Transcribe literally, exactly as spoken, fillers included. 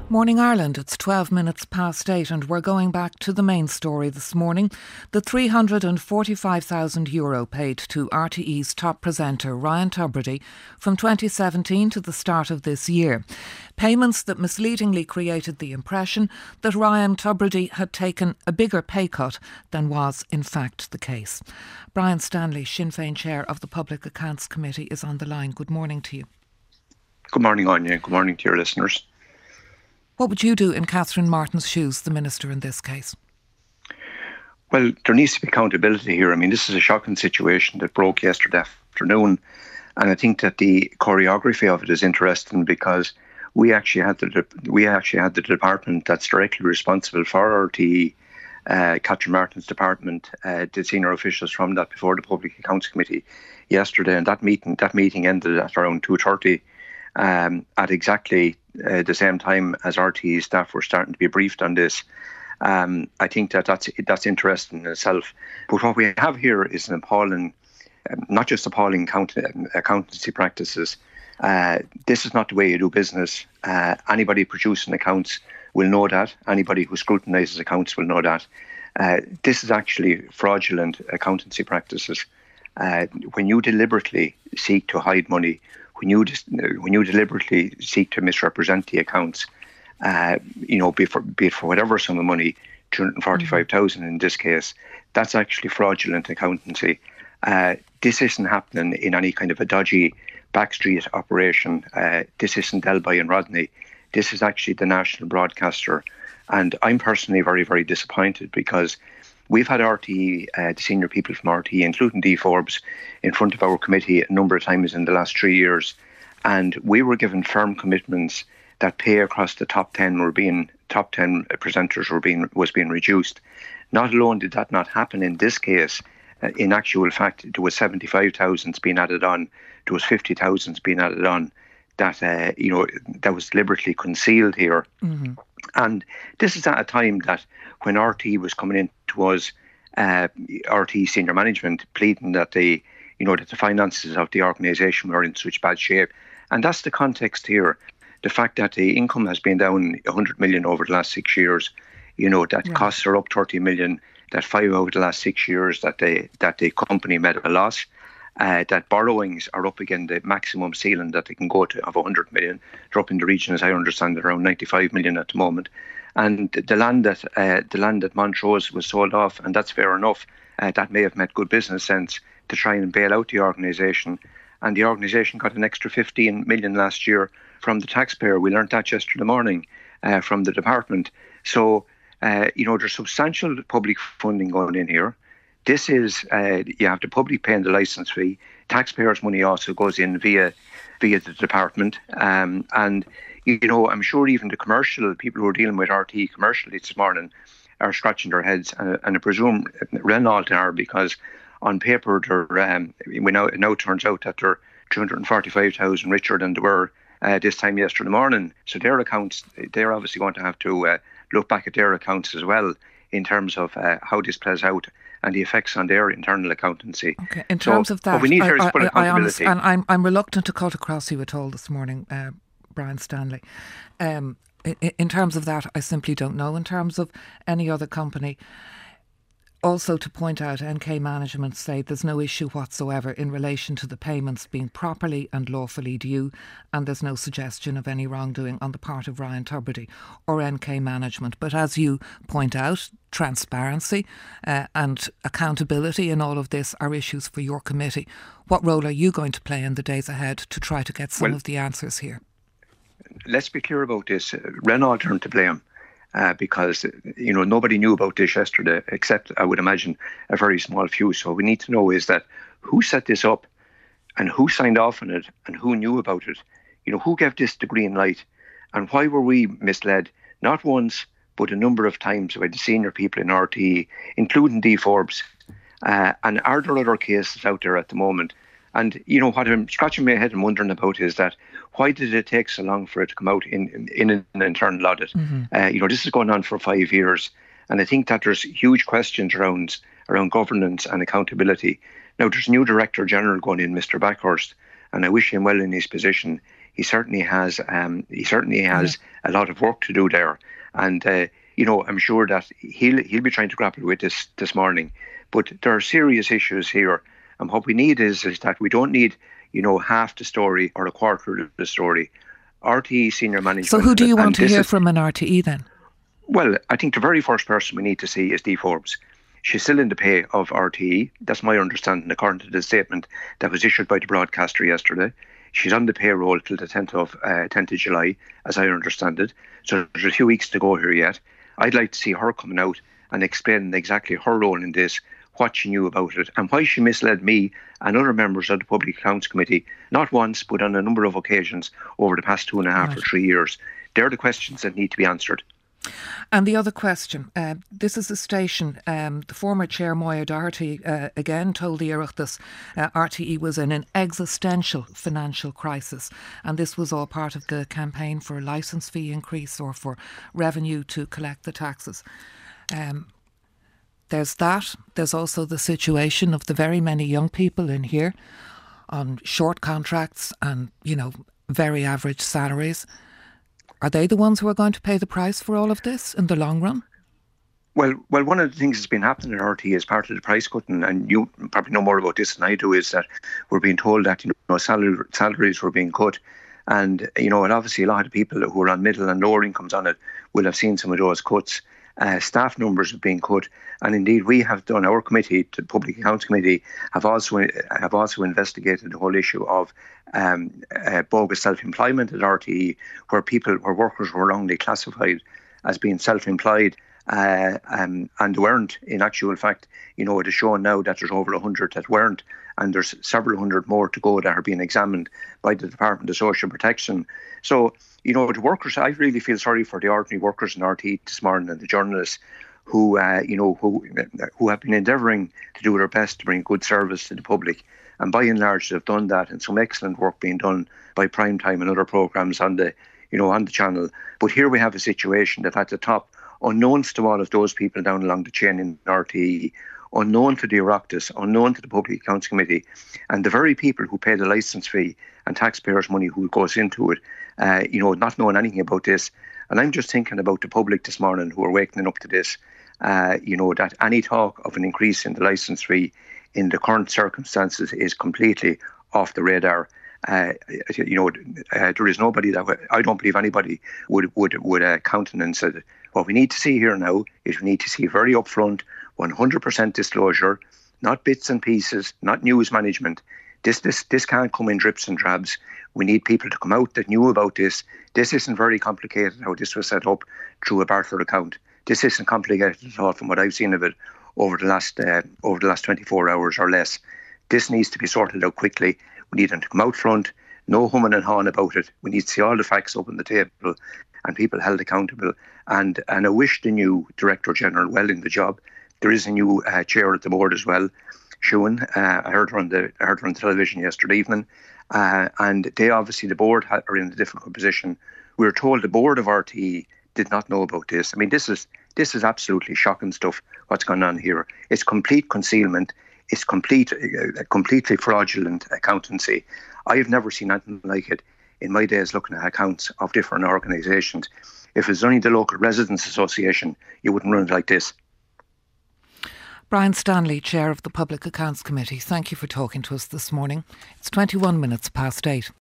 Morning Ireland, it's twelve minutes past eight and we're going back to the main story this morning. The three hundred forty-five thousand euro paid to R T E's top presenter Ryan Tubridy from twenty seventeen to the start of this year. Payments that misleadingly created the impression that Ryan Tubridy had taken a bigger pay cut than was in fact the case. Brian Stanley, Sinn Féin Chair of the Public Accounts Committee, is on the line. Good morning to you. Good morning, Anya. Good morning to your listeners. What would you do in Catherine Martin's shoes, the Minister, in this case? Well, there needs to be accountability here. I mean, this is a shocking situation that broke yesterday afternoon. And I think that the choreography of it is interesting because we actually had the we actually had the department that's directly responsible for R T E, uh, Catherine Martin's department, uh, the senior officials from that before the Public Accounts Committee yesterday. And that meeting that meeting ended at around two thirty. Um, at exactly uh, the same time as R T E staff were starting to be briefed on this. Um, I think that that's, that's interesting in itself. But what we have here is an appalling, um, not just appalling account- accountancy practices. Uh, this is not the way you do business. Uh, anybody producing accounts will know that. Anybody who scrutinises accounts will know that. Uh, this is actually fraudulent accountancy practices. Uh, when you deliberately seek to hide money, When you just, when you deliberately seek to misrepresent the accounts, uh, you know, be, for, be it for whatever sum of money, two hundred forty-five thousand in this case, that's actually fraudulent accountancy. Uh, this isn't happening in any kind of a dodgy backstreet operation. Uh, this isn't Delby and Rodney. This is actually the national broadcaster. And I'm personally very, very disappointed because we've had R T E, uh, the senior people from R T E, including Dee Forbes, in front of our committee a number of times in the last three years. And we were given firm commitments that pay across the top ten were being, top ten presenters were being, was being reduced. Not alone did that not happen in this case, uh, in actual fact, there was seventy-five thousand being added on, there was fifty thousand being added on, that, uh, you know, that was deliberately concealed here. Mm-hmm. And this is at a time that when R T E was coming in to us, uh, R T E senior management pleading that the, you know, that the finances of the organisation were in such bad shape. And that's the context here. The fact that the income has been down one hundred million over the last six years, you know, that yeah. costs are up thirty million, that five over the last six years, that they, that the company made a loss. Uh, that borrowings are up again, the maximum ceiling that they can go to of one hundred million. They're up in the region, as I understand it, around ninety-five million at the moment. And the land that uh, the land at Montrose was sold off, and that's fair enough. Uh, that may have made good business sense to try and bail out the organisation. And the organisation got an extra fifteen million last year from the taxpayer. We learned that yesterday morning uh, from the department. So, uh, you know, there's substantial public funding going in here. This is, uh, you have the public paying the licence fee. Taxpayers' money also goes in via via the department. Um, and, you know, I'm sure even the commercial people who are dealing with R T E commercially this morning are scratching their heads. And, and I presume Renault are, because on paper, they're, um, we now, it now turns out that they're two hundred forty-five thousand richer than they were uh, this time yesterday morning. So their accounts, they're obviously going to have to uh, look back at their accounts as well in terms of uh, how this plays out and the effects on their internal accountancy. Okay. In terms so, of that, what we need I, here is full I, accountability. I, and I'm, I'm reluctant to cut across you at all this morning, uh, Brian Stanley. Um, in, in terms of that, I simply don't know. In terms of any other company, also to point out, N K Management say there's no issue whatsoever in relation to the payments being properly and lawfully due, and there's no suggestion of any wrongdoing on the part of Ryan Tubridy or N K Management. But as you point out, transparency uh, and accountability in all of this are issues for your committee. What role are you going to play in the days ahead to try to get some well, of the answers here? Let's be clear about this. Renault turned to blame. Uh, because, you know, nobody knew about this yesterday, except, I would imagine, a very small few. So we need to know is that who set this up and who signed off on it and who knew about it? You know, who gave this the green light? And why were we misled? Not once, but a number of times by the senior people in R T E, including Dee Forbes. Uh, and are there other cases out there at the moment? And, you know, what I'm scratching my head and wondering about is that why did it take so long for it to come out in, in, in an internal audit? Mm-hmm. Uh, you know, this is going on for five years. And I think that there's huge questions around, around governance and accountability. Now, there's a new Director General going in, Mister Backhurst, and I wish him well in his position. he certainly has um, he certainly has mm-hmm. a lot of work to do there. And uh, you know, I'm sure that he'll he'll be trying to grapple with this this morning. But there are serious issues here, and what we need is is that we don't need, you know, half the story or a quarter of the story. R T E senior management. So who do you want to hear is, from in R T E then? Well, I think the very first person we need to see is Dee Forbes. She's still in the pay of R T E. That's my understanding, according to the statement that was issued by the broadcaster yesterday. She's on the payroll till the tenth of July, as I understand it. So there's a few weeks to go here yet. I'd like to see her coming out and explaining exactly her role in this, what she knew about it, and why she misled me and other members of the Public Accounts Committee, not once, but on a number of occasions over the past two and a half right. or three years. They're the questions that need to be answered. And the other question, uh, this is a station, um, the former chair Moya Doherty uh, again told the Oireachtas uh, R T E was in an existential financial crisis, and this was all part of the campaign for a licence fee increase or for revenue to collect the taxes. Um, there's that. There's also the situation of the very many young people in here on short contracts and, you know, very average salaries. Are they the ones who are going to pay the price for all of this in the long run? Well, well, one of the things that's been happening in R T E as part of the price cutting, and you probably know more about this than I do, is that we're being told that, you know, salary, salaries were being cut. And, you know, and obviously a lot of people who are on middle and lower incomes on it will have seen some of those cuts. Uh, staff numbers have been cut, and indeed we have done, our committee, the Public Accounts Committee, have also have also investigated the whole issue of um, uh, bogus self-employment at R T E, where people, where workers were wrongly classified as being self-employed uh, um, and weren't. In actual fact, you know, it is shown now that there's over a hundred that weren't, and there's several hundred more to go that are being examined by the Department of Social Protection. So, you know, the workers, I really feel sorry for the ordinary workers in R T E this morning and the journalists who, uh, you know, who who have been endeavouring to do their best to bring good service to the public. And by and large, they've done that, and some excellent work being done by Primetime and other programmes on the, you know, on the channel. But here we have a situation that at the top, unknowns to all of those people down along the chain in R T E, unknown to the Oireachtas, unknown to the Public Accounts Committee, and the very people who pay the licence fee and taxpayers' money who goes into it, uh, you know, not knowing anything about this. And I'm just thinking about the public this morning who are waking up to this, uh, you know, that any talk of an increase in the licence fee in the current circumstances is completely off the radar. Uh, you know, uh, there is nobody that w- I don't believe anybody would would would uh, countenance it. What we need to see here now is we need to see very upfront, one hundred percent disclosure, not bits and pieces, not news management. This this this can't come in drips and drabs. We need people to come out that knew about this. This isn't very complicated how this was set up through a barter account. This isn't complicated at all from what I've seen of it over the last uh, over the last twenty-four hours or less. This needs to be sorted out quickly. We need them to come out front, no humming and hawing about it. We need to see all the facts up on the table and people held accountable. And and I wish the new Director General well in the job. There is a new uh, chair at the board as well, Siún. Uh, I heard her on the I heard her on television yesterday evening, uh, and they obviously the board are in a difficult position. We were told the board of R T E did not know about this. I mean, this is this is absolutely shocking stuff. What's going on here? It's complete concealment. It's complete, uh, completely fraudulent accountancy. I have never seen anything like it in my days looking at accounts of different organisations. If it was only the local residents association, you wouldn't run it like this. Brian Stanley, Chair of the Public Accounts Committee, thank you for talking to us this morning. It's twenty-one minutes past eight.